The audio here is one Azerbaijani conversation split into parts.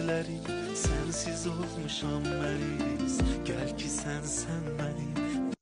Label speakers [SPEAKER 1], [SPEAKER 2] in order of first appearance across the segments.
[SPEAKER 1] geceleri sensiz olmuşam meriz. Gel ki sen benim.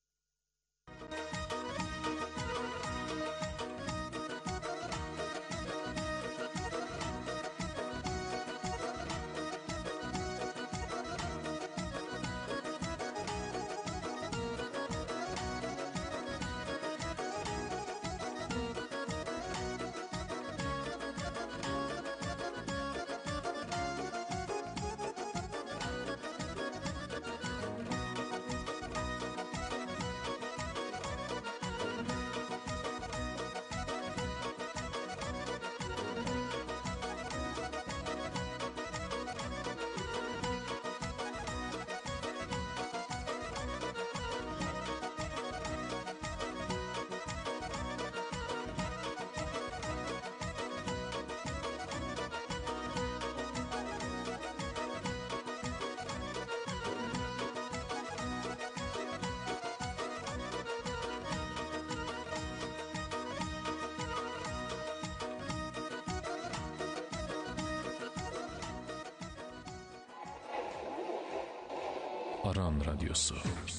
[SPEAKER 2] Aran Radyosu.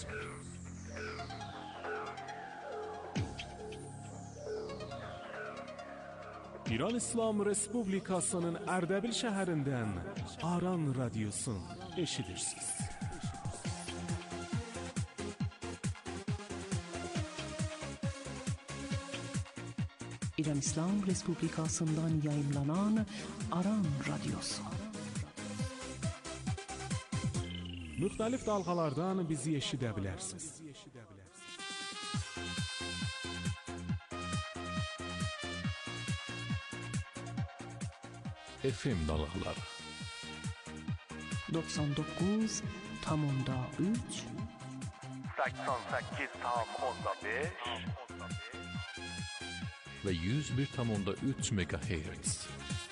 [SPEAKER 3] İran İslam Respublikasının Erdebil şəhərindən Aran Radyosu eşidirsiniz.
[SPEAKER 4] İran İslam Respublikasından yayınlanan Aran Radyosu.
[SPEAKER 3] Müxtəlif dalğalardan bizi eşidə bilərsiniz.
[SPEAKER 2] FM dalğaları
[SPEAKER 4] 99,3
[SPEAKER 5] 88,5
[SPEAKER 2] ve 101,3 MHz.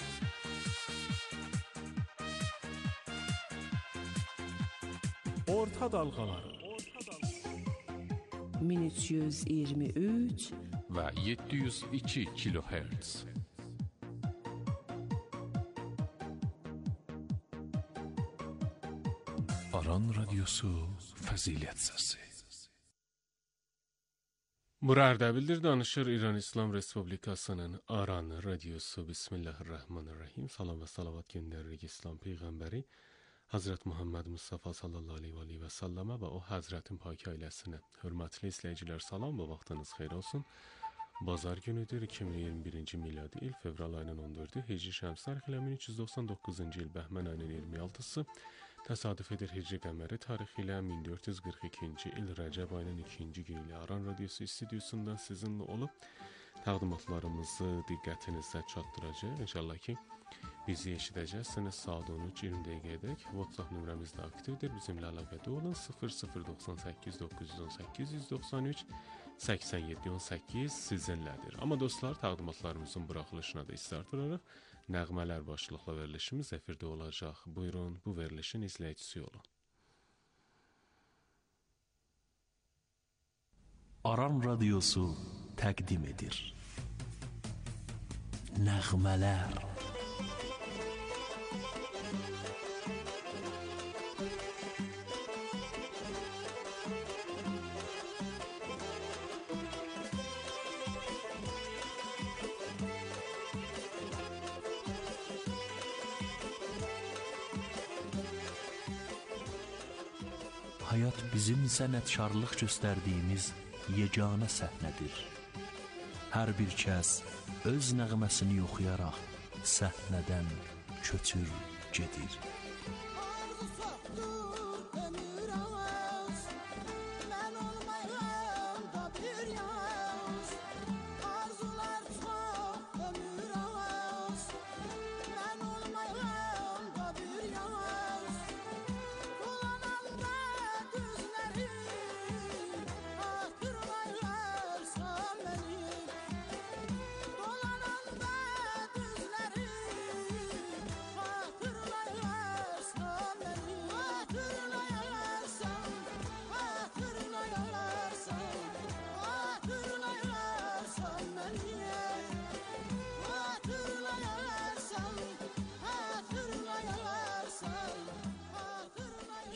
[SPEAKER 3] Orta dalğaları
[SPEAKER 4] 1323
[SPEAKER 2] ve 702 kHz. Aran Radyosu Fəzilət Səsi.
[SPEAKER 3] Bura Ərdəbildir, danışır İran İslam Respublikasının Aran Radyosu. Bismillahirrahmanirrahim. Salam və salavat göndəririk İslam Peyğəmbəri Hazret Muhammed Mustafa sallallahu aleyhi ve selleme ve o Hazretin pak ailəsinə. Hörmətli izləyicilər, salam və vaxtınız xeyir olsun. Bazar günüdür, 2021-ci miladi il, fevral ayının 14-ü, Hicri Şəms tarixi ilə 1399-cu il, Bəhmən ayının 26-sı, təsadüf edir Hicri qəməri tarixi ilə 1442-ci il, Rəcəb ayının 2-ci günü ilə Aran Radyosu istüdyosundan sizinlə olub, təqdimatlarımızı diqqətinizə çatdıracaq. İnşallah ki, bizi eşidəcəksiniz saat 13-20 dəqiqədək. WhatsApp nömrəmiz də aktivdir. Bizimlə əlaqədə olun. 0098 918 193 87 18 sizinlədir. Amma dostlar, təqdimatlarımızın buraxılışına da istart verərək nəğmələr başlıqlı verilişimiz efirdə olacaq. Buyurun, bu verilişin izləyicisi olun.
[SPEAKER 1] Aran Radyosu təqdim edir. Nəğmələr. Hayat bizim sənətkarlıq göstərdiyimiz yeganə səhnədir. Hər bir kəs öz nəğməsini oxuyaraq səhnədən köçür gedir.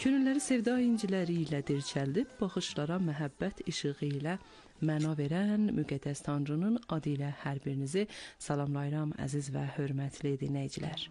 [SPEAKER 4] Könülləri sevda inciləri ilə dirçəldib, baxışlara məhəbbət işığı ilə məna verən müqəddəs Tanrının adı ilə hər birinizi salamlayıram əziz və hörmətli dinləyicilər.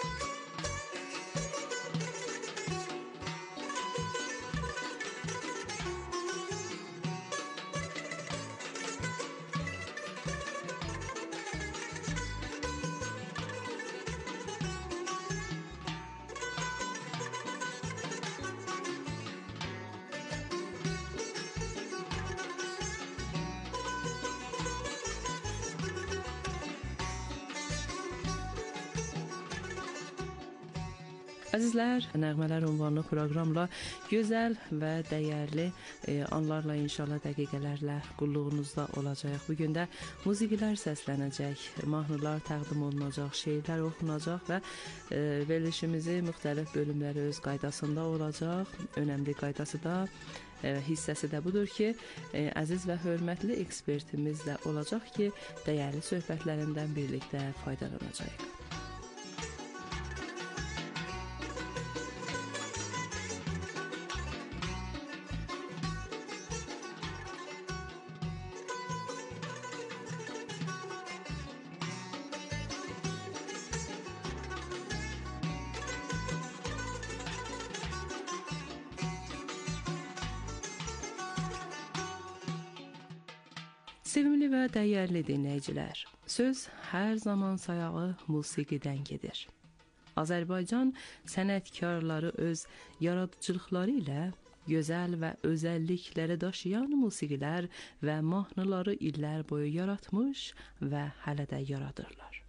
[SPEAKER 4] Əzizlər, Nəğmələr ünvanlı proqramla gözəl və dəyərli anlarla, inşallah dəqiqələrlə qulluğunuzda olacaq. Bugün də musiqilər səslənəcək, mahnılar təqdim olunacaq, şeirlər oxunacaq və verilişimizi müxtəlif bölümləri öz qaydasında olacaq. Önəmli qaydası da, hissəsi də budur ki, əziz və hörmətli ekspertimiz də olacaq ki, dəyərli söhbətlərindən birlikdə faydalanacaq. Sevimli və dəyərli dinləyicilər, söz hər zaman sayağı musiqidən gedir. Azərbaycan sənətkarları öz yaradıcılıqları ilə gözəl və özəllikləri daşıyan musiqilər və mahnıları illər boyu yaratmış və hələ də yaradırlar.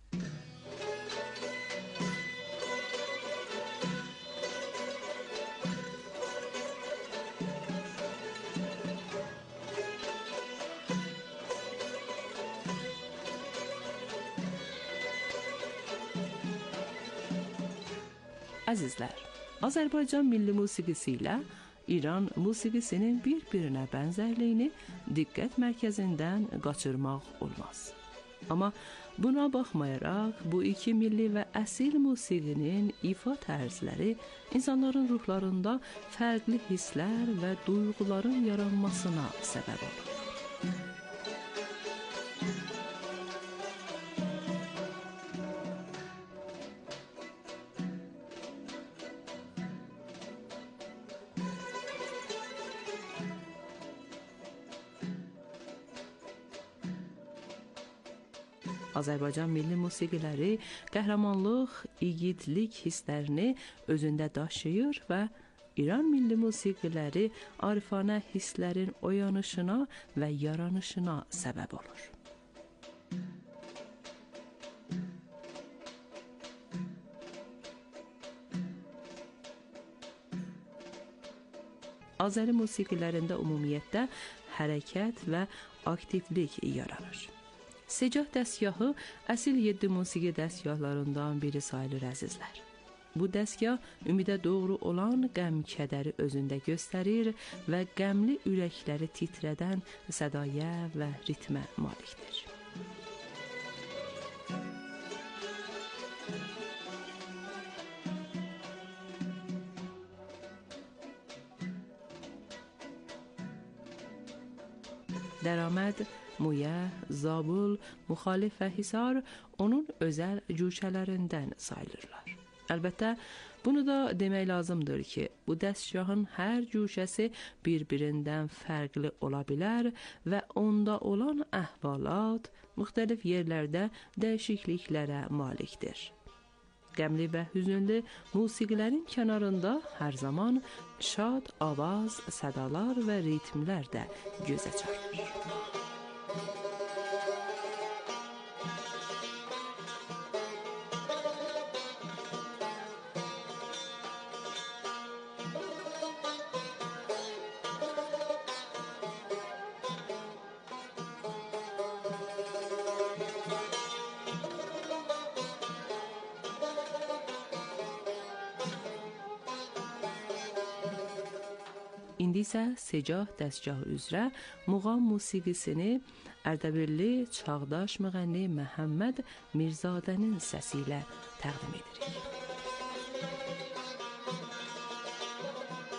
[SPEAKER 4] Əzizlər, Azərbaycan milli musiqisi ilə İran musiqisinin bir-birinə bənzərliyini diqqət mərkəzindən qaçırmaq olmaz. Amma buna baxmayaraq, bu iki milli və əsil musiqinin ifa tərzləri insanların ruhlarında fərqli hisslər və duyğuların yaranmasına səbəb olur. Azərbaycan milli musiqiləri qəhrəmanlıq, igidlik hisslərini özündə daşıyır və İran milli musiqiləri arifanə hisslərin oyanışına və yaranışına səbəb olur. Azəri musiqilərində ümumiyyətlə hərəkət və aktivlik yaranır. Secah dəstgahı əsil 7 musiqi dəstgahlarından biri sayılır əzizlər. Bu dəstgah ümidə doğru olan qəm-kədəri özündə göstərir və qəmli ürəkləri titrədən sədaya və ritmə malikdir. Dəraməd, Muyə, Zabul, Müxalif və Hisar onun özəl cuşələrindən sayılırlar. Əlbəttə, bunu da demək lazımdır ki, bu dəstgahın hər cuşəsi bir-birindən fərqli ola bilər və onda olan əhvalat müxtəlif yerlərdə dəyişikliklərə malikdir. Qəmli və hüzünlü musiqilərin kənarında hər zaman şad avaz, sədalar və ritmlər də gözə çarpır. İndi isə secah dəstgahı üzrə muğam musiqisini Ərdəbilli çağdaş müğənni Məhəmməd Mirzadənin səsi ilə təqdim edirik.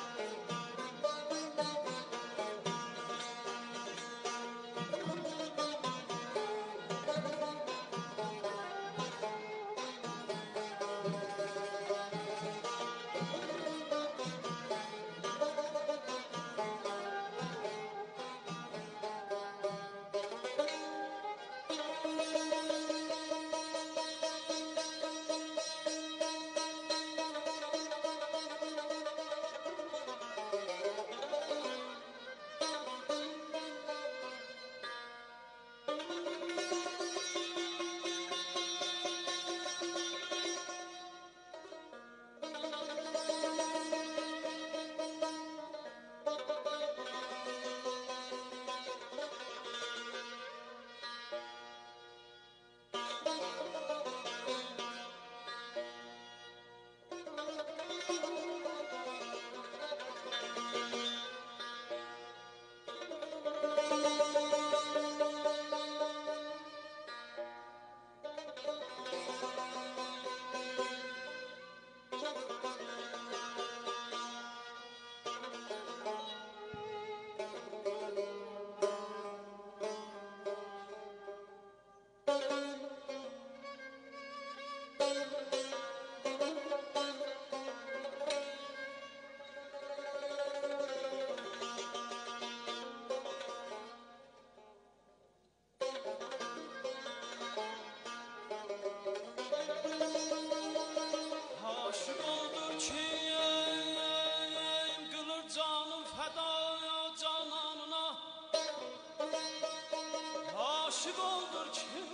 [SPEAKER 1] kim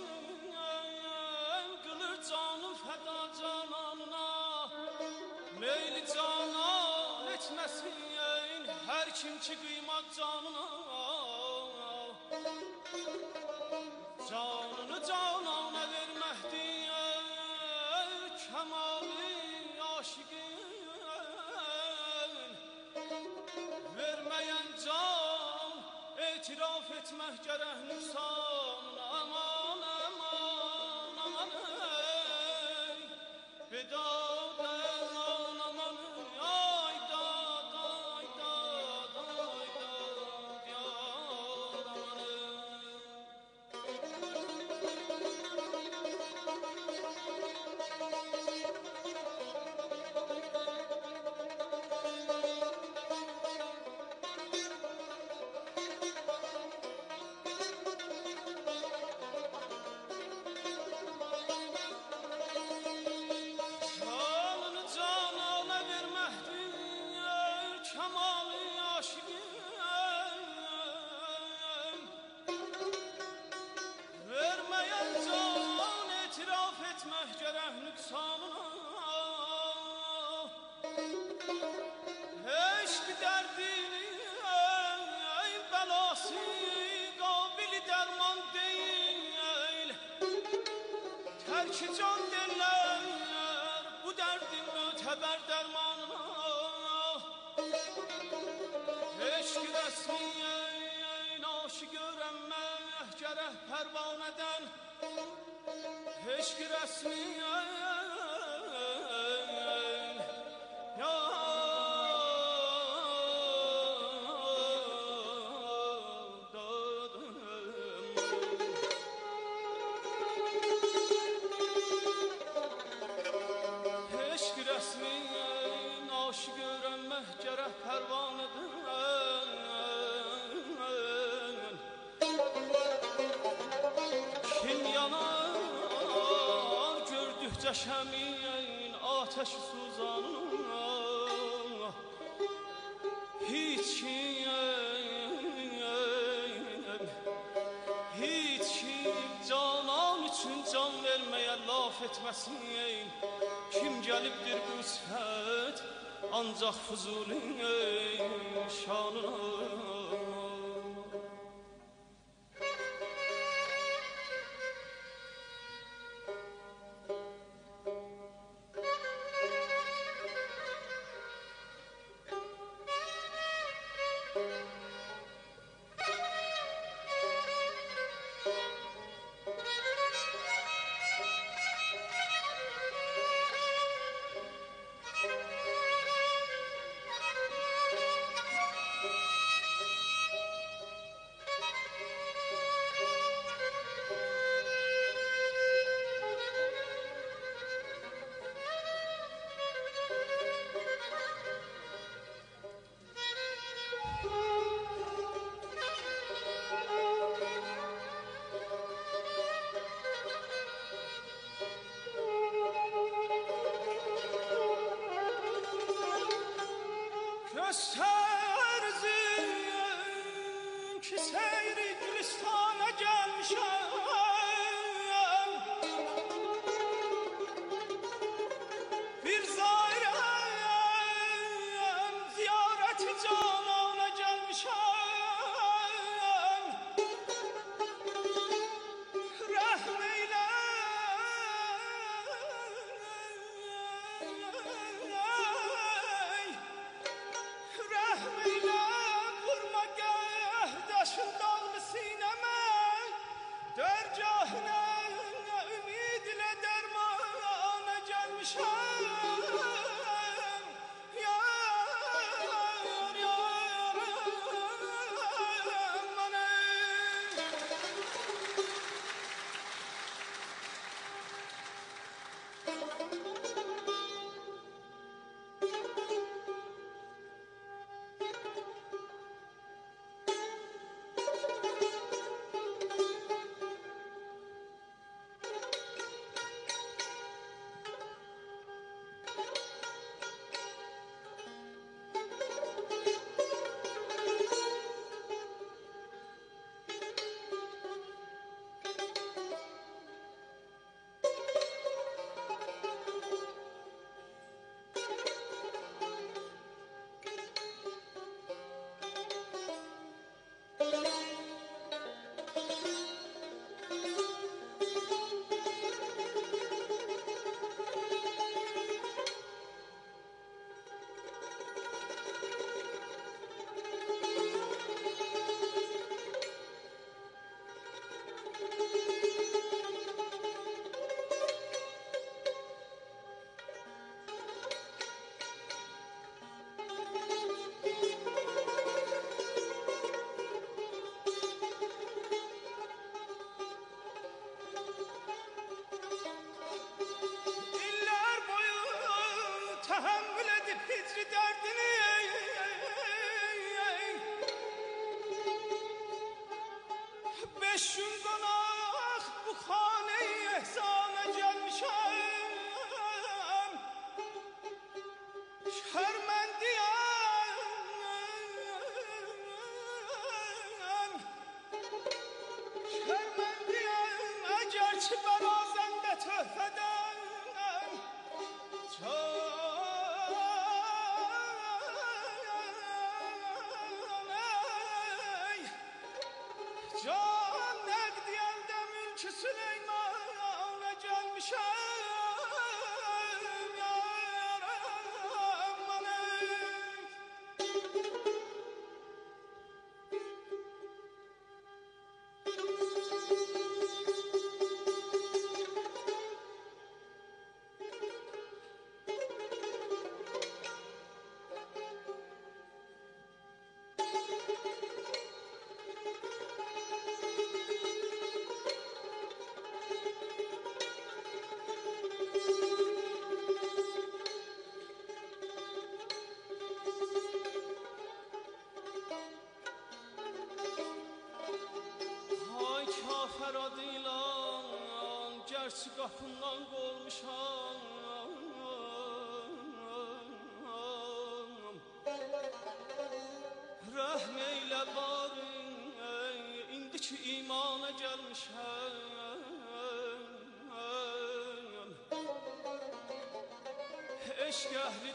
[SPEAKER 1] qılır canım fəda cananına Meyli canan etməsin hər kim ki qıymat canına Canını canana verməkdir kəmali aşiqin Verməyən can etiraf etmək gərək nüqsanına Aman, aman, aman ey Vedad aman, aman ay dad, ay dad, ay dad yar aman ey Terk can derler bu derdin müteber dermanına Eşk resmiyen aşık öğrenmek gerek pervaneden Eşk resmiyen ya Aşık öğrenmek gerek pervaneden Kim yanar gördükçe şəmin ateşi suzanına Hiç kim canan için can vermeye laf etmesin Kim gelipdir bu sifət ancak Fuzulin şanına Gösterzin ki seyri Gülistan'a gelmişem Bir zairem ziyareti canana gelmişem Rahmeyle
[SPEAKER 5] Qapından qolmuşam Rəhm eylə bari indi ki imana gəlmişəm Eşq əhli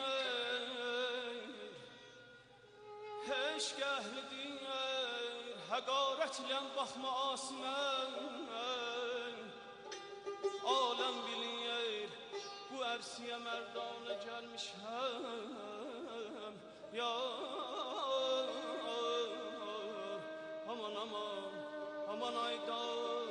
[SPEAKER 5] deyir Həqarətlə baxma asimən Aləm bilir bu ərsiyə mərdanə gəlmişəm Ya aman aman aman aydan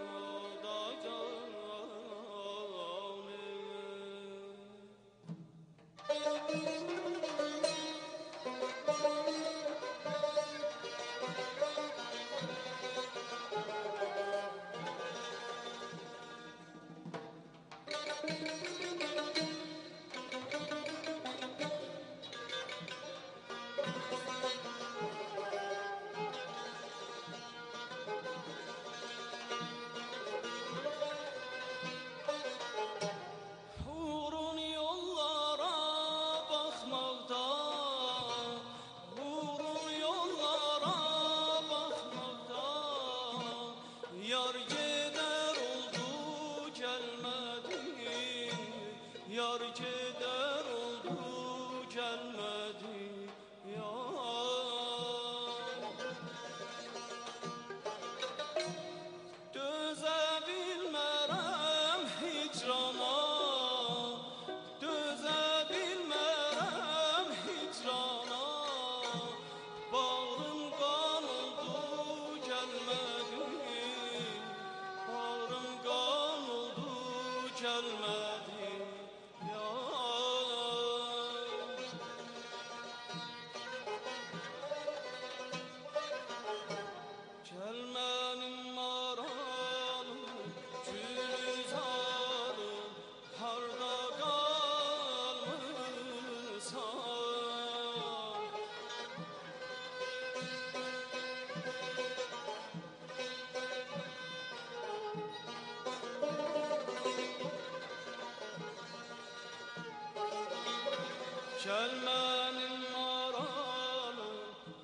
[SPEAKER 5] Gəlmənim maralım,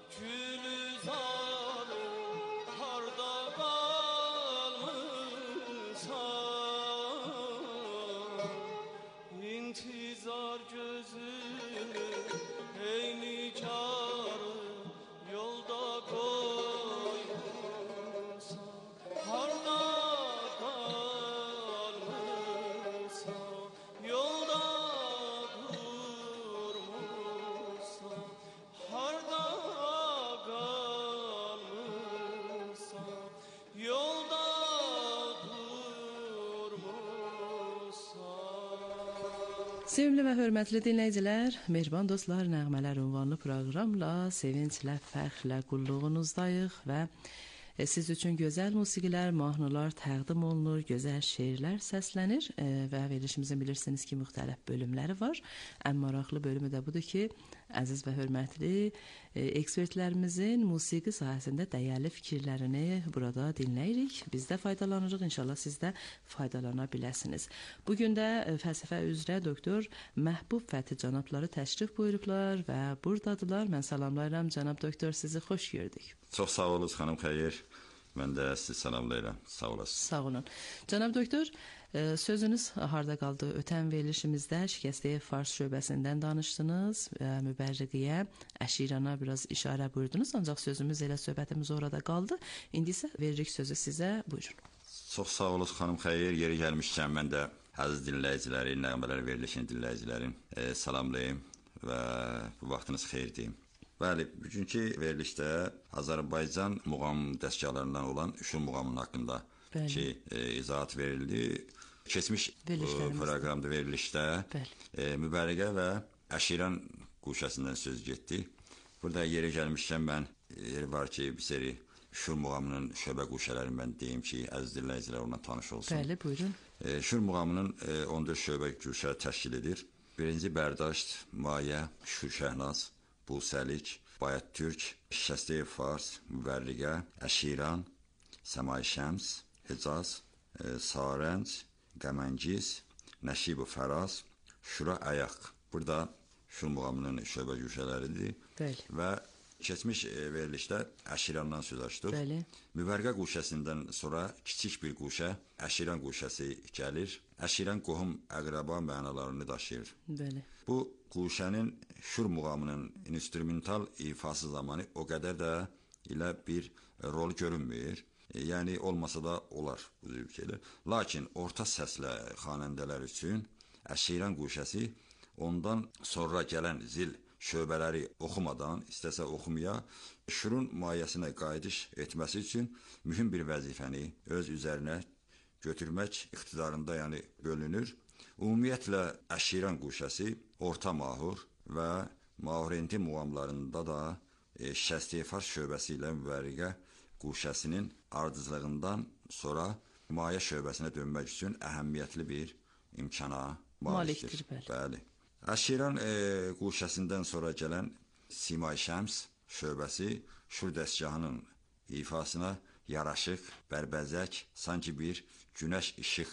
[SPEAKER 5] gülüzarım, harda qalmısan? İntizar gözümü, ey nigarım, yolda koymusan. Harda qalmısan, yolda
[SPEAKER 4] Sevimli və hörmətli dinləyicilər, Mehriban Dostlar Nəğmələr ünvanlı proqramla sevinclə, fəxrlə qulluğunuzdayıq və siz üçün gözəl musiqilər, mahnılar təqdim olunur, gözəl şeirlər səslənir və verilişimizin bilirsiniz ki, müxtəlif bölümləri var. Ən maraqlı bölümü də budur ki, əziz və hörmətli ekspertlərimizin musiqi sahəsində dəyərli fikirlərini burada dinləyirik. Biz də faydalanırıq, inşallah siz də faydalana biləsiniz. Bugün də fəlsəfə üzrə doktor Məhbub Fəthi cənabları təşrif buyurublar və buradadılar. Mən salamlayıram cənab doktor, sizi xoş gördük.
[SPEAKER 6] Çox sağ olun xanım Xeyir. Mən də sizi salamlayıram. Sağ olasınız. Sağ
[SPEAKER 4] olun. Cənab doktor, sözünüz harda qaldı? Ötən verilişimizdə Şikəstəyə Fars şöbəsindən danışdınız, mübərriqiyə, Əşirana biraz işarə buyurdunuz, ancaq sözümüz elə söhbətimiz orada qaldı. İndi isə veririk sözü sizə, buyurun.
[SPEAKER 6] Çox sağ olun xanım Xeyir. Yeri gəlmişkən mən də əziz dinləyiciləri, nəğmələr verilişinin dinləyicilərin salamlayım və bu vaxtınız xeyir deyim. Bəli, bugünkü verilişdə Azərbaycan muğam dəstgahlarından olan Şur muğamının haqqında ki, izahat verildi. Keçmiş proqramda verilişdə Mübərrəqə və Əşiran quşəsindən söz getdi. Burada yeri gəlmişkən mən var ki, bir seri Şur muğamının şöbə quşələrini mən deyim ki, əziz dinləyicilər onunla tanış olsun.
[SPEAKER 4] Bəli, buyurun.
[SPEAKER 6] Şur muğamının 14 şöbə quşə təşkil edir. Birinci Bərdasht, Mayə, Şur Şəhnaz, Busəlik, Bayat Türk, Şəstəyə Fars, Mübərrəqə, Əşiran, Səmay Şəms, Hicaz, Sarənc, Qəməngiz, Nəşib-ü Fəraz, Şura Ayaq. Burada Şur muğamının şöbə quşələridir.
[SPEAKER 4] Bəli.
[SPEAKER 6] Və keçmiş verilişdə Əşirandan söz açdıq.
[SPEAKER 4] Bəli.
[SPEAKER 6] Mübərrəqə quşəsindən sonra kiçik bir quşə Əşiran quşəsi gəlir. Əşiran qohum əqrəba mənalarını daşıyır.
[SPEAKER 4] Bəli.
[SPEAKER 6] Bu quşənin Şur muğamının instrumental ifası zamanı o qədər də ilə bir rol görünmür. Yəni olmasa da olar bu zövqələr. Lakin orta səslə xanəndələr üçün Əşiran quşəsi ondan sonra gələn zil şöbələri oxumadan, istəsə oxumaya, Şurun mayəsinə qayıdış etməsi üçün mühüm bir vəzifəni öz üzərinə götürmək iqtidarında yəni bölünür. Ümumiyyətlə Əşiran quşəsi orta mahur və mahuriyyəti muğamlarında da Şəstəyə Fars şöbəsi ilə Mübərrəqə quşəsinin ardıcılığından sonra mayə şöbəsinə dönmək üçün əhəmiyyətli bir imkana malikdir. Bəli. Əşiran quşəsindən sonra gələn Simay Şəms şöbəsi Şur dəstgahının ifasına yaraşıq, bərbəzək, sanki bir günəş işıq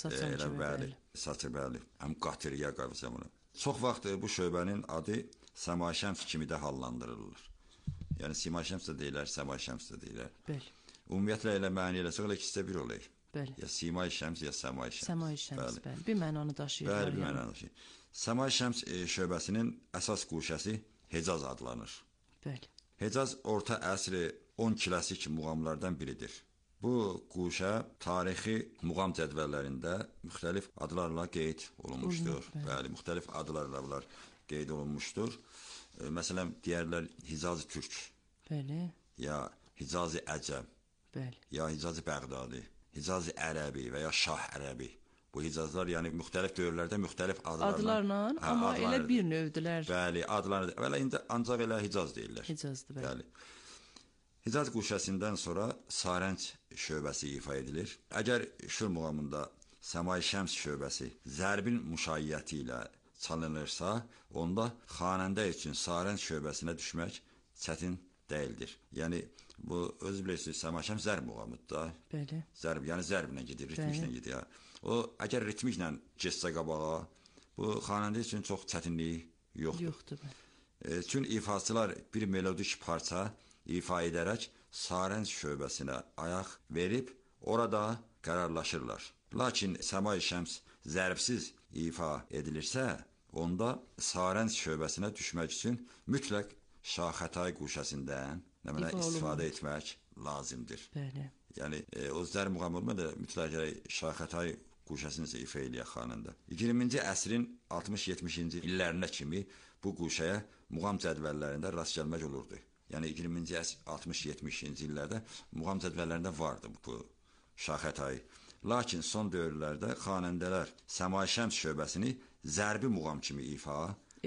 [SPEAKER 6] saçır, bəli. Həm qatırıya qavsam onu. Çox vaxt bu şöbənin adı Səmay Şəms kimi də hallandırılır. Yəni Simay Şəms də deyilər, Səmay Şəms də deyilər.
[SPEAKER 4] Bəli.
[SPEAKER 6] Ümumiyyətlə elə məni eləsə, elə ikisi də bir olayıq.
[SPEAKER 4] Bəli.
[SPEAKER 6] Ya Simay Şəms, ya Səmay Şəms.
[SPEAKER 4] Səmay Şəms, bəli. Bir mənanı daşıyırlar.
[SPEAKER 6] Bəli, bir mənanı daşıyır. Səmay Şəms şöbəsinin əsas quşəsi Hecaz adlanır.
[SPEAKER 4] Bəli.
[SPEAKER 6] Hecaz orta əsri 10 klasik muğamlardan biridir. Bu quşə tarixi muğam cədvəllərində müxtəlif adlarla qeyd olunmuşdur. Bəli, müxtəlif adlarla bunlar qeyd olunmuşdur. Məsələn, deyərlər Hicaz-ı Türk.
[SPEAKER 4] Bəli.
[SPEAKER 6] Ya Hicaz-ı Əcəb.
[SPEAKER 4] Bəli.
[SPEAKER 6] Ya Hicaz-ı Bəğdadi. Hicaz-ı Ərəbi və ya Şah Ərəbi. Bu Hicazlar yəni müxtəlif dövrlərdə müxtəlif adlarla,
[SPEAKER 4] amma elə bir növdülər.
[SPEAKER 6] Bəli, adlarla. Bəli, indi ancaq elə Hicaz deyirlər.
[SPEAKER 4] Hicazdır, bəli.
[SPEAKER 6] Hicaz quşəsindən sonra Sarənc şöbəsi ifa edilir. Əgər Şur muğamında Səmay Şəms şöbəsi zərbin müşayiəti ilə çalınırsa, onda xanəndə üçün Sarənc şöbəsinə düşmək çətin deyildir. Yəni bu özü bilirsiniz, Səmay Şəms zərb muğamıdır da.
[SPEAKER 4] Bəli.
[SPEAKER 6] Zərb, yəni zərblə gedir, ritmiklə gedir. O əgər ritmiklə getsə qabağa, bu xanəndə üçün çox çətinlik yoxdur. Çünki ifaçılar bir melodik parça ifa edərək Sarənc şöbəsinə ayaq verib orada qərarlaşırlar. Lakin Səmay Şəms zərbsiz ifa edilirsə, onda Sarənc şöbəsinə düşmək üçün mütləq Şaxətay quşəsindən istifadə etmək lazımdır.
[SPEAKER 4] Bəli.
[SPEAKER 6] Yəni o zərb muğam olmadı, mütləq Şaxətay quşəsini ifa eləyək xanəndə. 20-ci əsrin 60-70-ci illərinə kimi bu quşəyə muğam cədvəllərində rast gəlmək olurdu. Yəni 20-ci əsr 60-70-ci illərdə muğam cədvəllərində vardı bu Şaxətay. Lakin son dövrlərdə xanəndələr Səmay Şəms şöbəsini zərbi muğam kimi ifa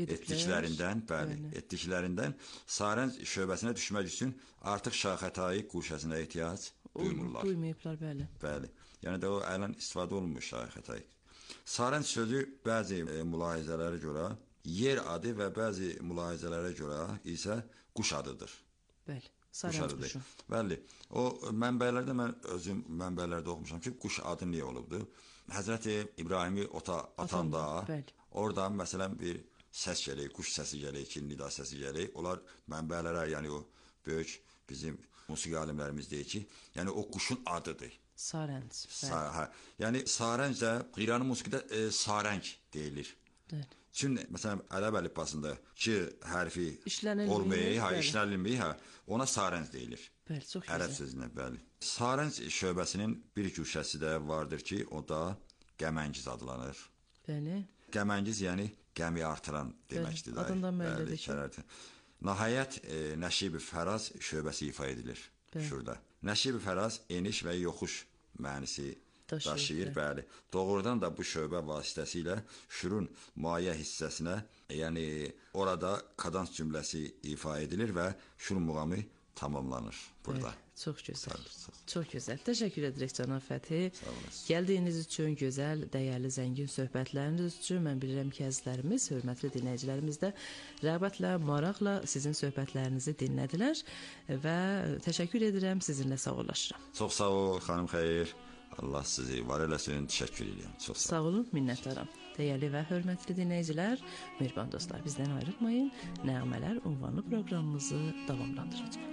[SPEAKER 6] etdiklərindən Sarənc şöbəsinə düşmək üçün artıq Şaxətay quşəsinə ehtiyac duymurlar.
[SPEAKER 4] Duymayıblar, bəli.
[SPEAKER 6] Bəli. Yəni də o ələn istifadə olunmuş Şaxətay. Sarənc sözü bəzi mülahizələrə görə yer adı və bəzi mülahizələrə görə isə quş adıdır.
[SPEAKER 4] Bəli. Sarənc quşu.
[SPEAKER 6] Bəli. O mənbələrdə mən özüm mənbələrdə oxumuşam ki, quş adı niyə olubdu? Həzrəti İbrahimi ota atanda orada məsələn bir səs gəlir, quş səsi gəlir, nida səsi gəlir. Onlar mənbələrə, yəni o böyük bizim musiqi alimlərimiz deyir ki, yəni o quşun adıdır.
[SPEAKER 4] Sarənc.
[SPEAKER 6] Yəni Sarənc də İranın musiqidə sarəng deyilir. Çünki məsələn ərəb əlifbasında Ç hərfi
[SPEAKER 4] İşlənilmir,
[SPEAKER 6] olmayır,
[SPEAKER 4] bəli.
[SPEAKER 6] işlənilmir, ona sarənc deyilir.
[SPEAKER 4] Bəli, çox
[SPEAKER 6] Ərəb
[SPEAKER 4] gözəl.
[SPEAKER 6] sözünə, bəli. Sarənc şöbəsinin bir güşəsi də vardır ki, o da Qəməngiz adlanır.
[SPEAKER 4] Bəli.
[SPEAKER 6] Qəməngiz yəni qəmi artıran deməkdir.
[SPEAKER 4] Bəli, adından bəllidir ki.
[SPEAKER 6] Bəli, nəhayət Nəşib-i Fəraz şöbəsi ifa edilir şurada. Nəşib-i Fəraz eniş və yoxuş mənisi daşıyır, bəli. Doğrudan da bu şöbə vasitəsilə şurun mayə hissəsinə, yəni orada kadans cümləsi ifa edilir və şur muğamı tamamlanır burada.
[SPEAKER 4] Bəli, çox gözəl.
[SPEAKER 6] Bəli,
[SPEAKER 4] Çox gözəl. Təşəkkür edirik cənab Fəthi.
[SPEAKER 6] Sağ olasın.
[SPEAKER 4] Gəldiyiniz üçün, gözəl, dəyərli, zəngin söhbətləriniz üçün mən bilirəm ki, əzizlərimiz, hörmətli dinləyicilərimiz də rəğbətlə, maraqla sizin söhbətlərinizi dinlədilər və təşəkkür edirəm, sizinlə sağollaşıram.
[SPEAKER 6] Çox sağ ol, xanım Xeyir. Allah sizi var eləsin, təşəkkür edirəm. Çox sağ ol.
[SPEAKER 4] Sağ olun, minnətdaram. Dəyərli və hörmətli dinləyicilər, mehriban dostlar, bizdən ayrılmayın. Nəğmələr ünvanlı proqramımızı davamlandıracaq.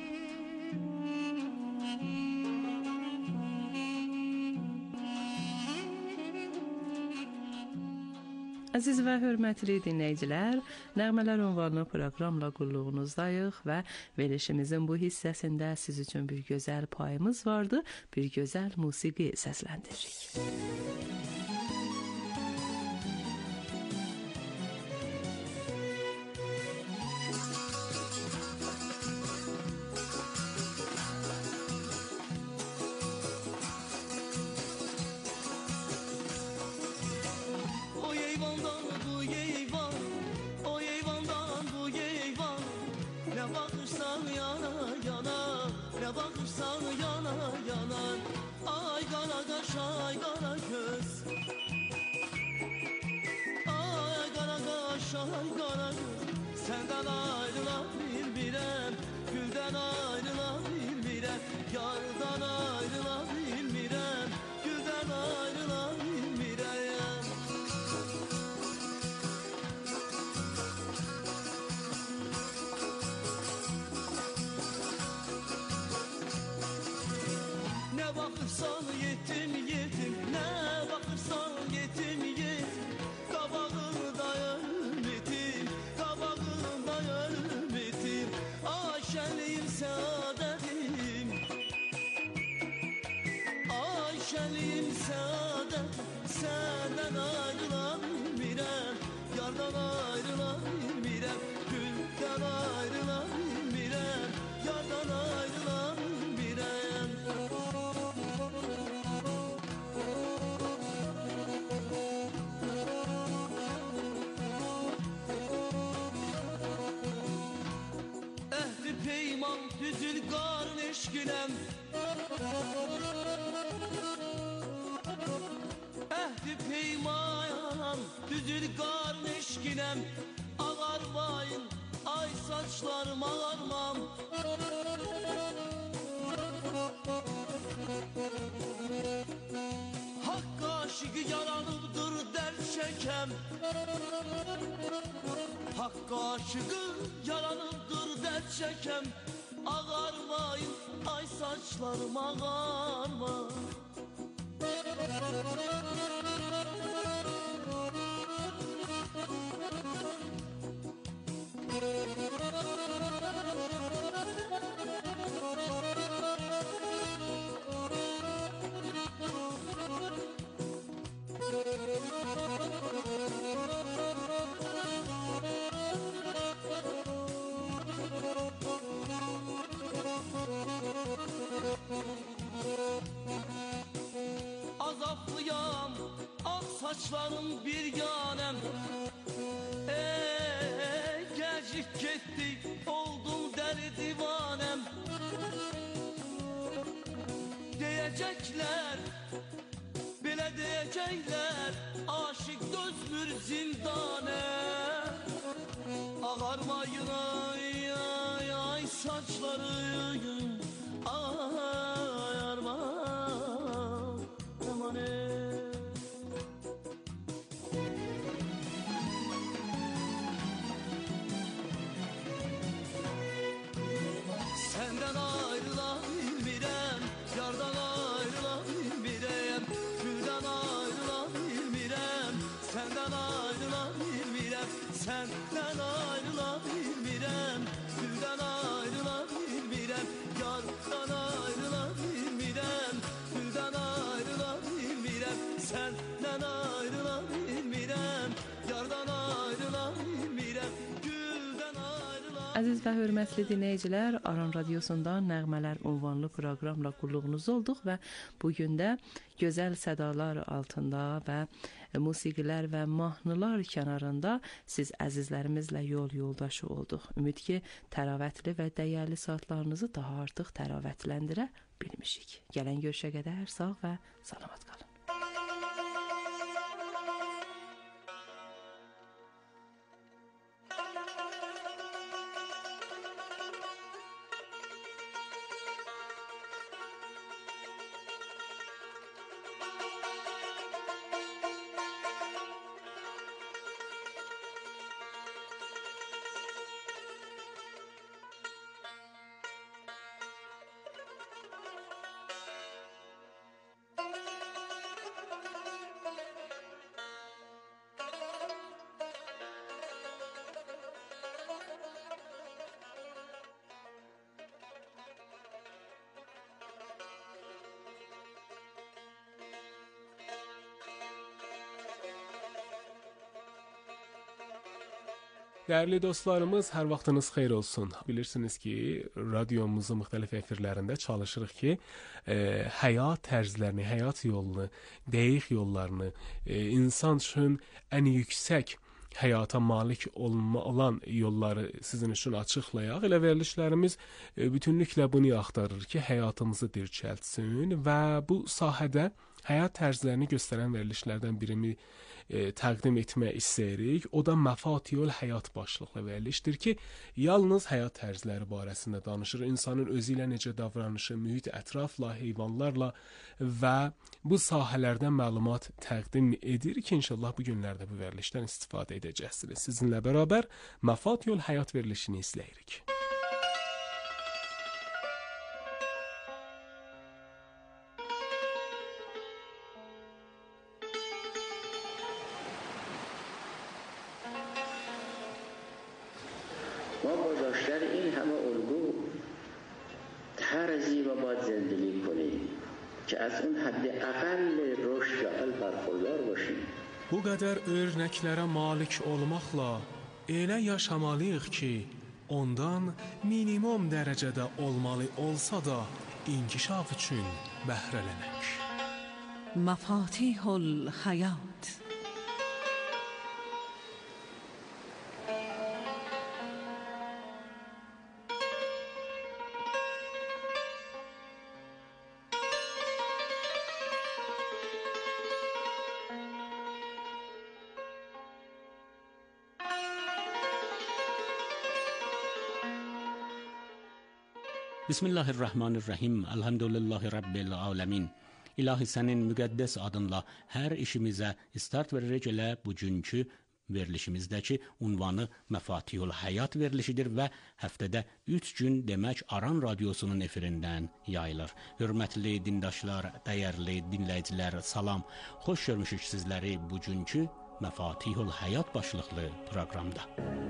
[SPEAKER 4] Əziz və hörmətli dinləyicilər, Nəğmələr ünvanlı proqramla qulluğunuzdayıq və verilişimizin bu hissəsində siz üçün bir gözəl payımız vardı, bir gözəl musiqi səsləndiririk.
[SPEAKER 5] Senden ayrılabilmirəm, güldən ayrılabilmirəm, yardan ayrılabilmirəm, güldən ayrılabilmirəm. Ne bakırsan yetim yetim, ne bakırsan yetim yetim, kabağında ölmedim, kabağında ölmedim, Ayşeliyim saadetim, Ayşeliyim saadet, senden ayrılabilmirəm, yardan ayrılabilmirəm, gülden ayrılabilmirəm, yardan ayrılabilmirəm. Ehdi peyman düzül qarın eşqinəm, ehdi peyman düzül qarın eşqinəm, ağarmayın ay saçlarım ağarmam. Hakkı aşığı yaranıbdır dert çekem, Hakkı aşığı yaranıbdır dert çekem, ağarmayın ay saçlarım ağarma. Azaflıyam, ak saçlarım bir yanem, gecik gitti, oldum deli divanem. Diyecekler, bile diyecekler, aşık dözmür zindane. Ağarmayın ay ay ay saçlarım, ağarma aman Senden ayrılabilmirəm, yardan ayrılabilmirəm, güldən ayrılabilmirəm, senden ayrılabilmirəm,
[SPEAKER 4] Əziz və hörmətli dinləyicilər, Aran Radiosundan Nəğmələr ünvanlı proqramla qulluğunuz olduq və bugün də gözəl sədalar altında və musiqilər və mahnılar kənarında siz əzizlərimizlə yoldaşı olduq. Ümid ki, təravətli və dəyərli saatlarınızı daha artıq təravətləndirə bilmişik. Gələn görüşə qədər sağ və salamat qalın.
[SPEAKER 3] Değerli dostlarımız, her vaxtınız xeyir olsun. Bilirsiniz ki, radyomuzun müxtəlif efirlərində çalışırıq ki, həyat tərzlərini, həyat yolunu, dəqiq yollarını, insan üçün ən yüksək həyata malik olan yolları sizin üçün açıqlayaq. Elə verilişlərimiz bütünlüklə bunu axtarır ki, həyatımızı dirçəltsin və bu sahədə həyat tərzlərini göstərən verilişlərdən birini təqdim etmək istəyirik. O da Məfatihul Həyat başlıqlı verilişdir ki, yalnız həyat tərzləri barəsində danışır. İnsanın özü ilə necə davranışı, mühit, ətrafla, heyvanlarla və bu sahələrdən məlumat təqdim edir ki, inşallah bu günlərdə bu verilişdən istifadə edəcəksiniz. Sizinlə bərabər Məfatihul Həyat verilişini izləyirik.
[SPEAKER 7] ما با داشتن این همه الگو طرزی و باید زندگی کنیم که از اون حد اقل رشد لااقل برخوردار باشیم.
[SPEAKER 3] Bu qədər örnəklərə malik olmaqla elə yaşamalıyıq ki, ondan minimum dərəcədə olmalı olsa da inkişaf üçün bəhrələnək.
[SPEAKER 8] Məfatihul Həyat.
[SPEAKER 9] Bismillahirrahmanirrahim. Elhamdülillahi Rabbil alemin. İlahi sənin müqəddəs adınla hər işimizə start veririk. Elə bugünkü verilişimizdəki unvanı Məfatihul Həyat verilişidir və həftədə 3 gün demək Aran Radiosunun efirindən yayılır. Hörmətli dindaşlar, dəyərli dinləyicilər, salam. Xoş görmüşük sizləri bugünkü Məfatihul Həyat başlıqlı proqramda.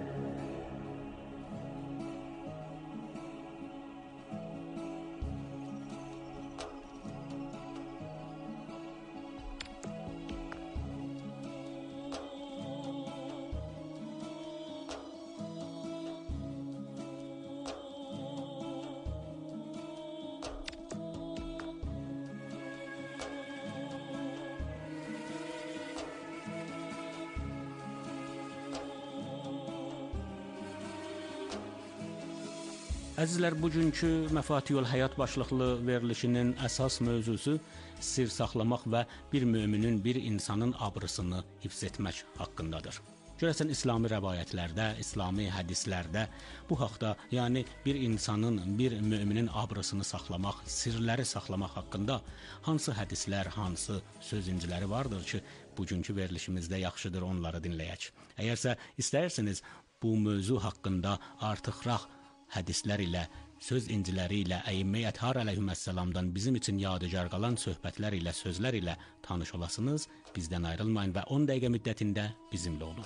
[SPEAKER 9] Əzizlər, bugünkü Məfatihul Həyat başlıqlı verilişinin əsas mövzusu sir saxlamaq və bir müminin, bir insanın abrısını hifz etmək haqqındadır. Görəsən, İslami rəvayətlərdə, İslami hədislərdə bu haqda, yəni bir insanın, bir müminin abrısını saxlamaq, sirləri saxlamaq haqqında hansı hədislər, hansı söz inciləri vardır ki, bugünkü verilişimizdə yaxşıdır onları dinləyək. Əgərsə istəyirsiniz bu mövzu haqqında artıqraq hədislər ilə, söz inciləri ilə, Əimmə-i Əthar əleyhissalamdan bizim üçün yadigar qalan söhbətlər ilə, sözlər ilə tanış olasınız. Bizdən ayrılmayın və 10 dəqiqə müddətində bizimlə olun.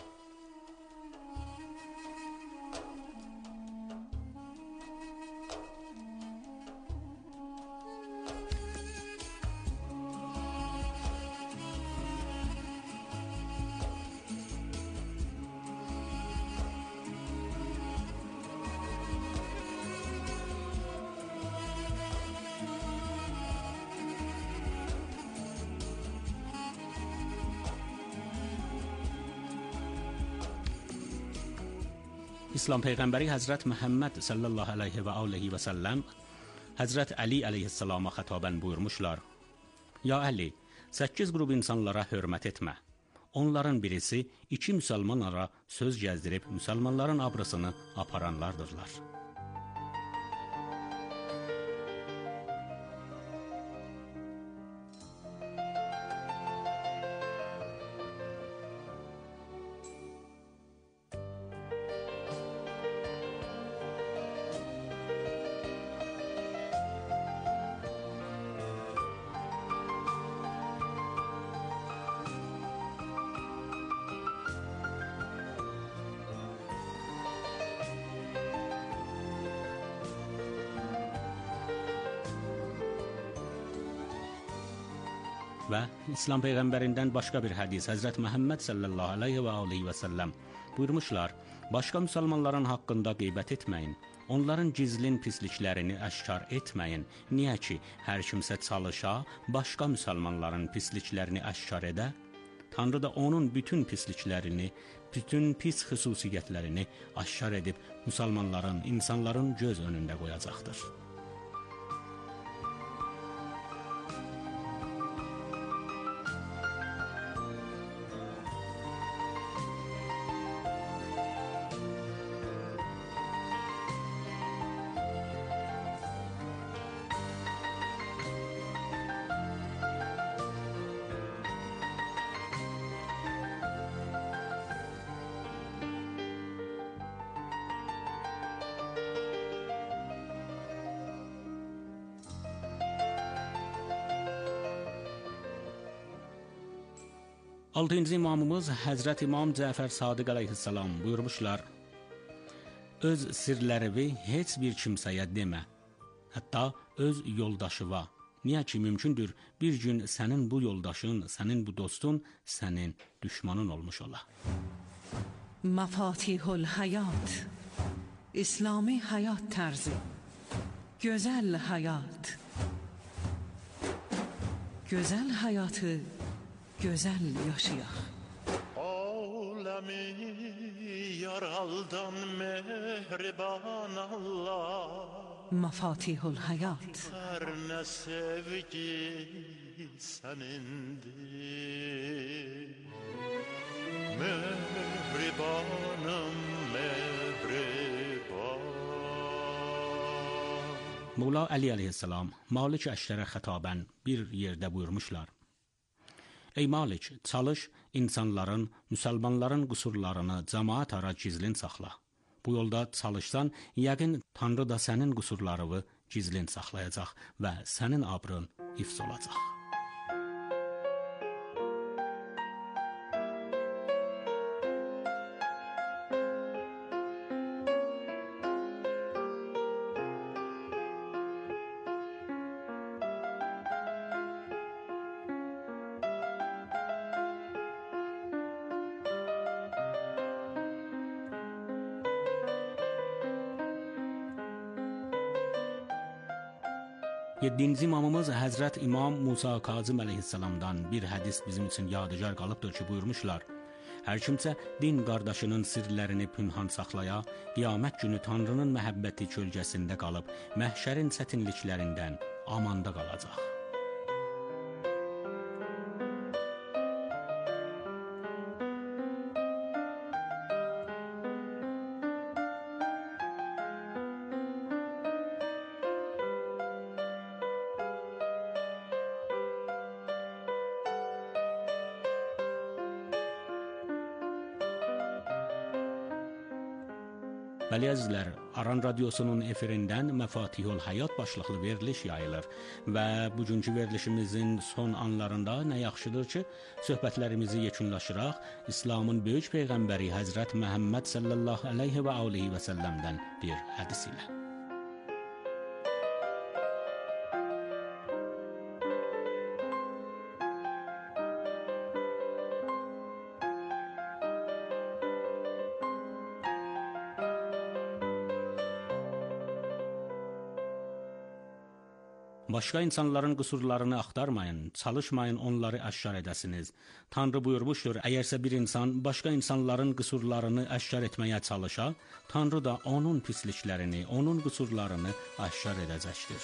[SPEAKER 9] İslam peyğəmbəri Həzrət Məhəmməd sallallahu əleyhi və alihi və səlləm Həzrət Əli əleyhissalama xətabən buyurmuşlar: Ya Əli, 8 qrup insanlara hörmət etmə. Onların birisi 2 müsəlmanlara söz gəzdirib müsəlmanların abrısını aparanlardırlar. Və İslam peyğəmbərindən başqa bir hədis Həzrət Məhəmməd sallallahu əleyhi və alihi və səlləm buyurmuşlar: Başqa müsəlmanların haqqında qeybət etməyin. Onların gizlin pisliklərini əşkar etməyin. Niyə ki, hər kimsə çalışa başqa müsəlmanların pisliklərini əşkar edə, Tanrı da onun bütün pisliklərini, bütün pis xüsusiyyətlərini aşkar edib müsəlmanların, insanların göz önündə qoyacaqdır. Altıncı imamımız Həzrət İmam Cəfər Sadiq əleyhissalam buyurmuşlar: Öz sirlərimi heç bir kimsəyə demə, hətta öz yoldaşıva. Niyə ki, mümkündür bir gün sənin bu yoldaşın, sənin bu dostun, sənin düşmanın olmuş ola.
[SPEAKER 8] Mafatihul Hayat, İslami hayat tarzı, güzel hayat. Güzel hayatı güzel yaşayaq.
[SPEAKER 1] Alemi yaraldan mehriban Allah,
[SPEAKER 8] Mafatihul Hayat.
[SPEAKER 1] her ne sevgi senindir. Mehribanım mehriban.
[SPEAKER 9] Mola Əli əleyhissalam Malik Əşrərə xətabən bir yerdə buyurmuşlar: Ey Malik, çalış insanların, müsəlmanların qüsurlarını cəmaət ara gizlin saxla. Bu yolda çalışsan, yəqin Tanrı da sənin qüsurlarını gizlin saxlayacaq və sənin abrın hifz olacaq. Yedinci imamımız Həzrət İmam Musa Kazım əleyhissalamdan bir hədis bizim üçün yadigar qalıbdır ki, buyurmuşlar: Hər kimsə din qardaşının sirlərini pünhan saxlaya, qiyamət günü Tanrının məhəbbəti kölgəsində qalıb, məhşərin çətinliklərindən amanda qalacaq. Bəli əzizlər, Aran Radiosunun efirindən Məfatihul Hayat başlıqlı veriliş yayılır və bugünkü verilişimizin son anlarında nə yaxşıdır ki, söhbətlərimizi yekunlaşıraq İslamın böyük peyğəmbəri Həzrət Məhəmməd sallallahu əleyhi və alihi və səlləmdən bir hədis ilə. Başqa insanların qüsurlarını axtarmayın, çalışmayın onları aşkar edəsiniz. Tanrı buyurmuşdur, əgərsə bir insan başqa insanların qüsurlarını aşkar etməyə çalışa, Tanrı da onun pisliklərini, onun qüsurlarını aşkar edəcəkdir.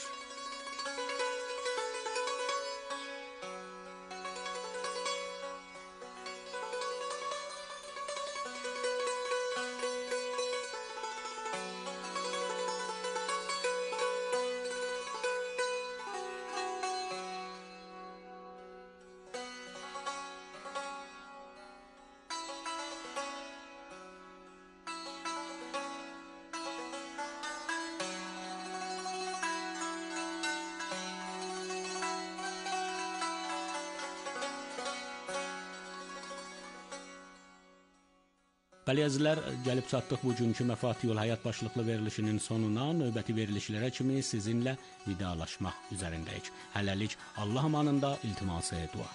[SPEAKER 9] Bəli əzizlər, gəlib çatdıq bugünkü Məfatihul Həyat başlıqlı verilişinin sonuna. Növbəti verilişlərə kimi sizinlə vidalaşmaq üzərindəyik. Hələlik Allah amanında, iltiması dua.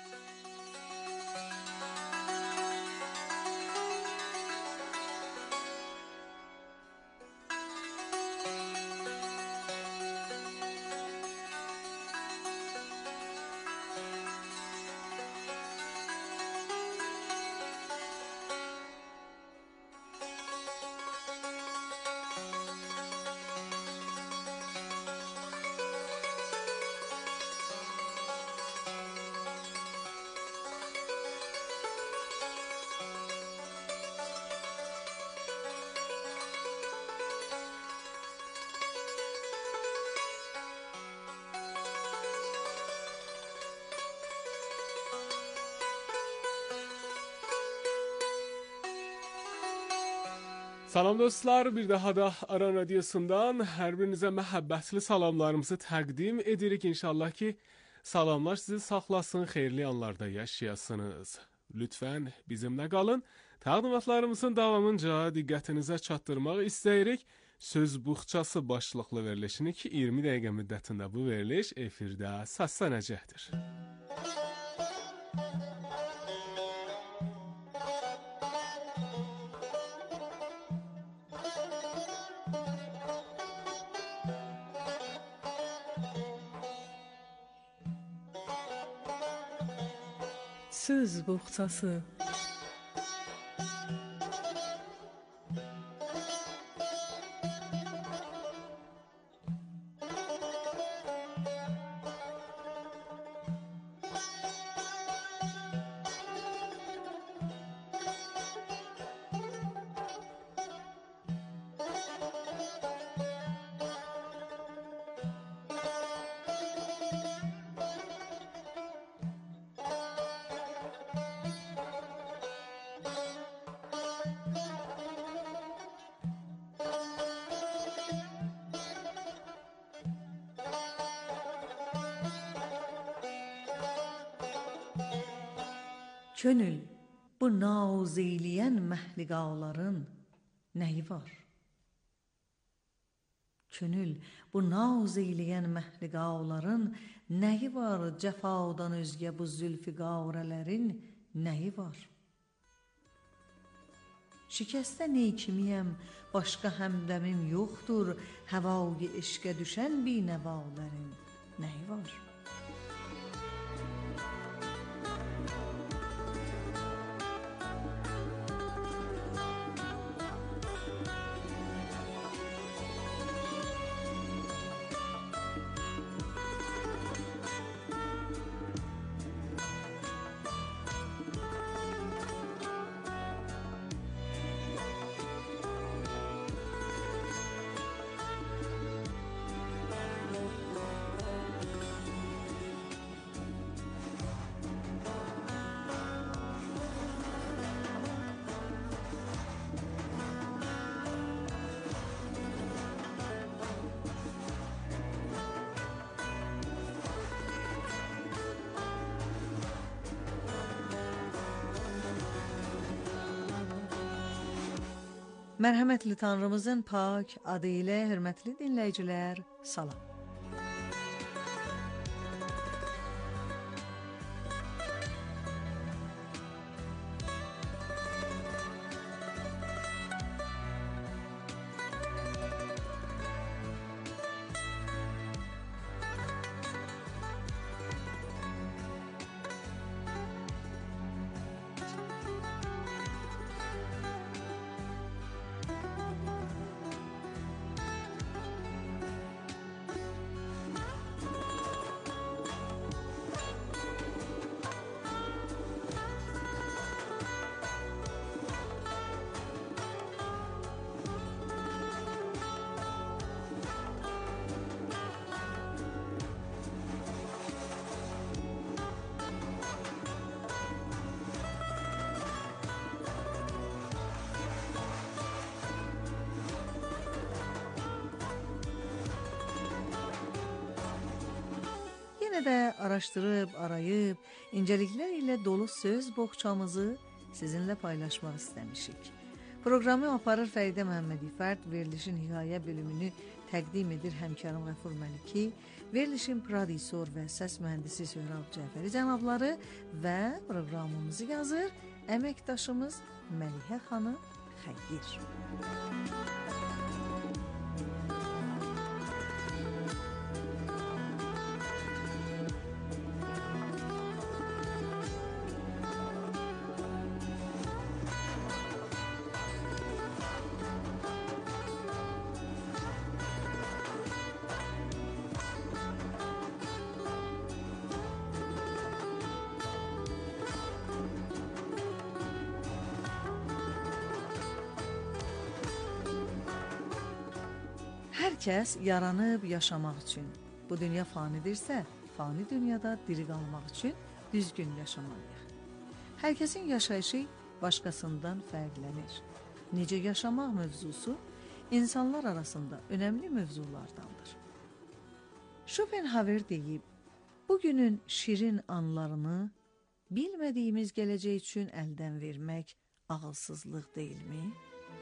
[SPEAKER 3] Salam dostlar, bir daha da Aran Radyosu'ndan hər birinizə məhəbbətli salamlarımızı təqdim edirik. İnşallah ki, salamlar sizi saxlasın, xeyirli anlarda yaşayasınız. Lütfən bizimlə qalın. Təqdimatlarımızın davamınca diqqətinizə çatdırmaq istəyirik. Söz buxçası başlıqlı verilişini ki, 20 dəqiqə müddətində bu veriliş efirdə səslənəcəkdir.
[SPEAKER 4] Söz buxçası.
[SPEAKER 10] Könül, bu naz eyləyən məhliqaların nəyi var? Könül, bu naz eyləyən məhliqaların nəyi var? Cəfadan özgə bu zülfiqarələrin nəyi var? Şikəstə ney kimiyəm, başqa həmdəmim yoxdur. Həvai eşqə düşən binəvalərin nəyi var? Mərhəmətli Tanrımızın pak adı ilə hörmətli dinləyicilər, salam. Yenə də araşdırıb, arayıb, incəliklər ilə dolu söz boğçamızı sizinlə paylaşmaq istəmişik. Proqramı aparır Fəridə Məhəmməd İfərd, verilişin hikayə bölümünü təqdim edir həmkarım Qəfur Məliki, verilişin prodüsor və səs mühəndisi Söhrab Cəfəri cənabları və proqramımızı yazır əməkdaşımız Məlihə xanım Xəyir. Hər kəs yaranıb yaşamaq üçün. Bu dünya fanidirsə, fani dünyada diri qalmaq üçün düzgün yaşamalıyıq. Hər kəsin yaşayışı başqasından fərqlənir. Necə yaşamaq mövzusu insanlar arasında önəmli mövzulardandır. Schopenhauer deyib, bugünün şirin anlarını bilmədiyimiz gələcək üçün əldən vermək ağılsızlıq deyilmi?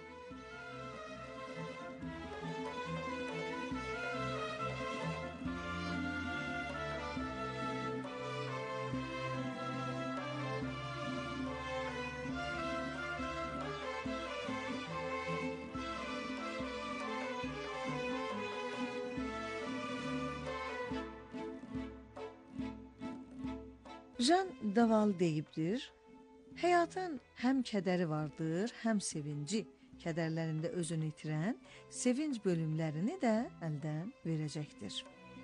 [SPEAKER 10] Jean Daval deyibdir, həyatın həm kədəri vardır, həm sevinci. Kədərlərində özünü itirən, sevinc bölümlərini də əldən verəcəkdir.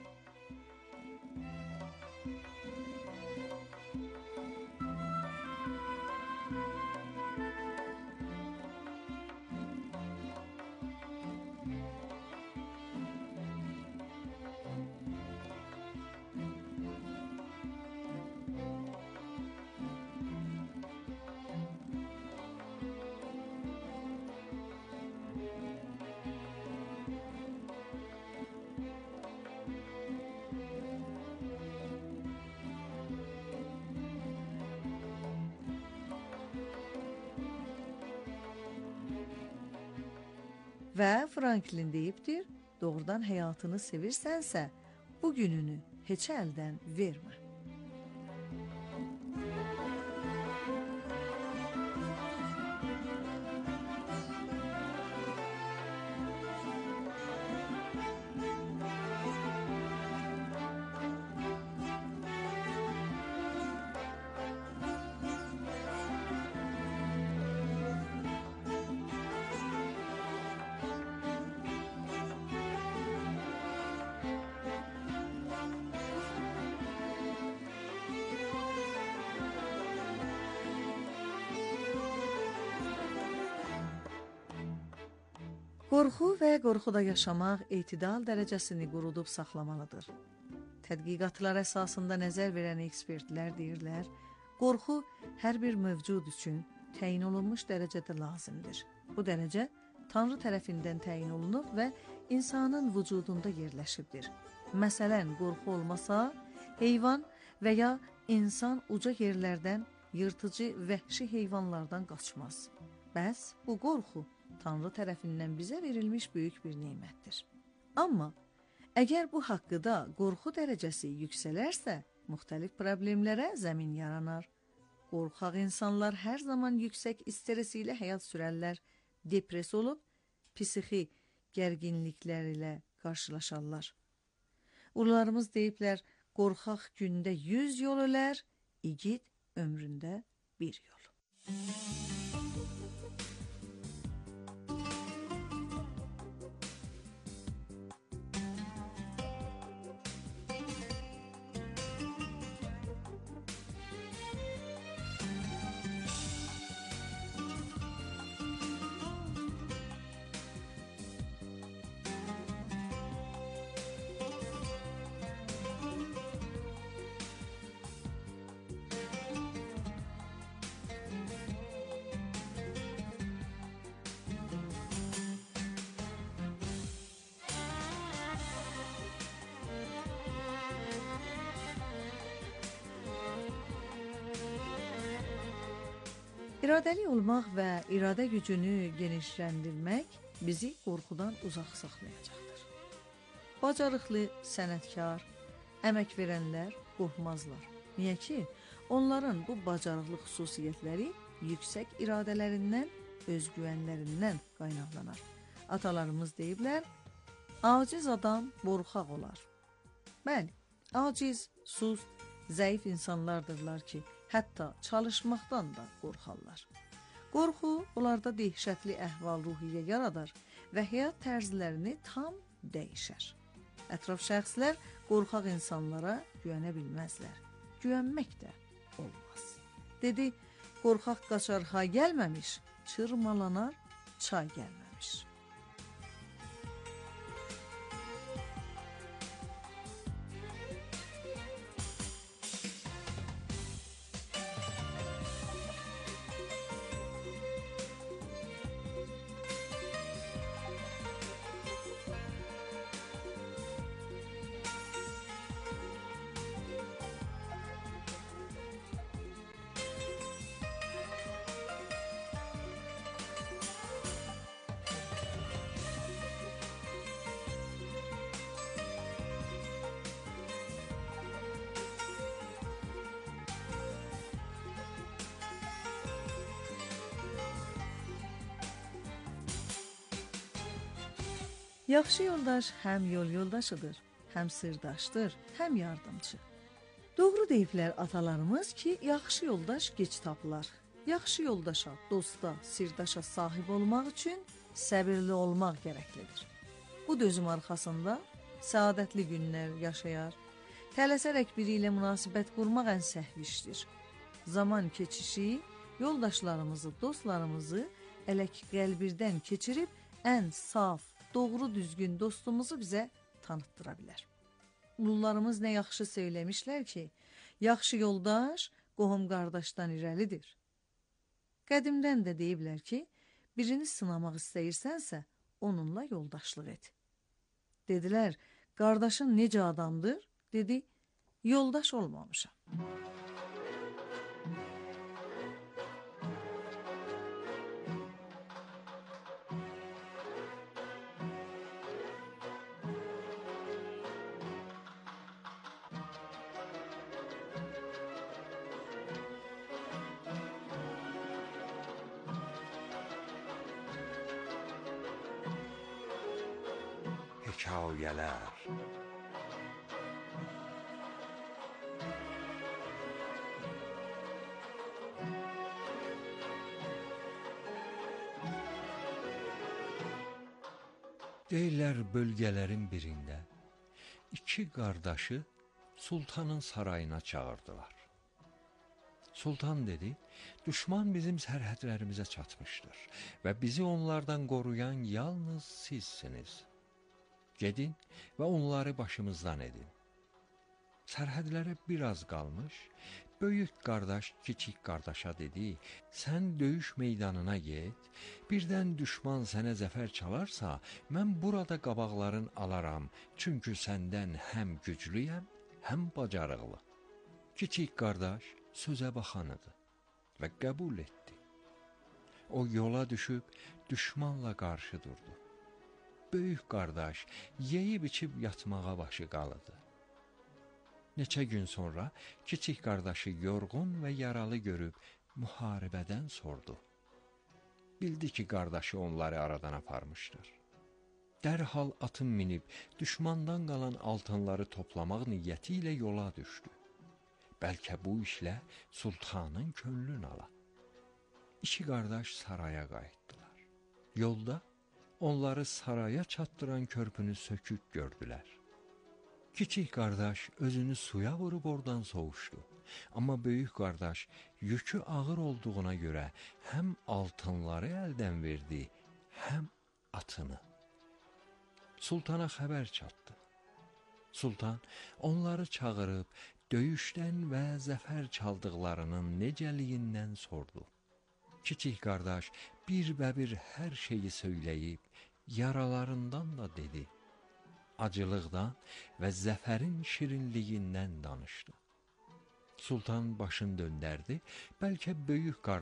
[SPEAKER 10] Və Franklin deyibdir, doğrudan həyatını sevirsənsə, bu gününü heç əldən vermə. Qorxu və qorxuda yaşamaq etidal dərəcəsini qurudub saxlamalıdır. Tədqiqatlar əsasında nəzər verən ekspertlər deyirlər, qorxu hər bir mövcud üçün təyin olunmuş dərəcədə lazımdır. Bu dərəcə Tanrı tərəfindən təyin olunub və insanın vücudunda yerləşibdir. Məsələn, qorxu olmasa, heyvan və ya insan uca yerlərdən, yırtıcı, vəhşi heyvanlardan qaçmaz. Bəs bu qorxu Tanrı tərəfindən bizə verilmiş böyük bir nemətdir. Amma əgər bu haqqıda qorxu dərəcəsi yüksələrsə, müxtəlif problemlərə zəmin yaranar. Qorxaq insanlar hər zaman yüksək stresi ilə həyat sürərlər, depress olub, psixi gərginliklər ilə qarşılaşarlar. Ulularımız deyiblər, qorxaq gündə 100 yol ölər, igid ömründə bir yol. İradəli olmaq və iradə gücünü genişləndirmək bizi qorxudan uzaq saxlayacaqdır. Bacarıqlı, sənətkar, əmək verənlər qorxmazlar. Niyə ki, onların bu bacarıqlı xüsusiyyətləri yüksək iradələrindən, özgüvənlərindən qaynaqlanar. Atalarımız deyiblər, aciz adam qorxaq olar. Bəli, aciz, sust, zəif insanlardırlar ki, hətta çalışmaqdan da qorxarlar. Qorxu onlarda dəhşətli əhval-ruhiyyə yaradar və həyat tərzlərini tam dəyişər. Ətraf şəxslər qorxaq insanlara güvənə bilməzlər. Güvənmək də olmaz. Dedi, qorxaq qaçar ha gəlməmiş, çırmalanar çay gəlməmiş. Yaxşı yoldaş həm yol yoldaşıdır, həm sırdaşdır, həm yardımcı. Doğru deyiblər atalarımız ki, yaxşı yoldaş gec tapılar. Yaxşı yoldaşa, dosta, sirdaşa sahib olmaq üçün səbirli olmaq gərəklidir. Bu dözüm arxasında səadətli günlər yaşayar. Tələsərək biri ilə münasibət qurmaq ən səhv işdir. Zaman keçişi yoldaşlarımızı, dostlarımızı elə ki qəlbirdən keçirib ən saf, doğru düzgün dostumuzu bizə tanıttıra bilər. Ulularımız nə yaxşı söyləmişlər ki, yaxşı yoldaş qohum qardaşdan irəlidir. Qədimdən də deyiblər ki, birini sınamaq istəyirsənsə, onunla yoldaşlıq et. Dedilər, qardaşın necə adamdır? Dedi, yoldaş olmamışam.
[SPEAKER 11] Hekayələr. Deyirlər bölgələrin birində iki qardaşı sultanın sarayına çağırdılar. Sultan dedi, düşman bizim sərhədlərimizə çatmışdır və bizi onlardan qoruyan yalnız sizsiniz. Gedin və onları başımızdan edin. Sərhədlərə biraz qalmış, böyük qardaş kiçik qardaşa dedi, sən döyüş meydanına get, birdən düşman sənə zəfər çalarsa, mən burada qabaqların alaram, çünki səndən həm güclüyəm, həm bacarıqlı. Kiçik qardaş sözə baxanıdır və qəbul etdi. O yola düşüb düşmanla qarşı durdu. Böyük qardaş yeyib-içib yatmağa başı qalıdı. Neçə gün sonra kiçik qardaşı yorğun və yaralı görüb müharibədən sordu. Bildi ki, qardaşı onları aradan aparmışdır. Dərhal atın minib düşmandan qalan altınları toplamaq niyyəti ilə yola düşdü. Bəlkə bu işlə sultanın könlünü ala. İki qardaş saraya qayıtdılar. Yolda onları saraya çatdıran körpünü sökük gördülər. Kiçik qardaş özünü suya vurub oradan soğuşdu. Amma böyük qardaş yükü ağır olduğuna görə həm altınları əldən verdi, həm atını. Sultana xəbər çatdı. Sultan onları çağırıb döyüşdən və zəfər çaldıqlarının necəliyindən sordu. Kiçik qardaş bir-bə-bir hər şeyi söyləyib, yaralarından da dedi. Acılıqdan və zəfərin şirinliyindən danışdı. Sultan başını döndərdi, bəlkə böyük qardaş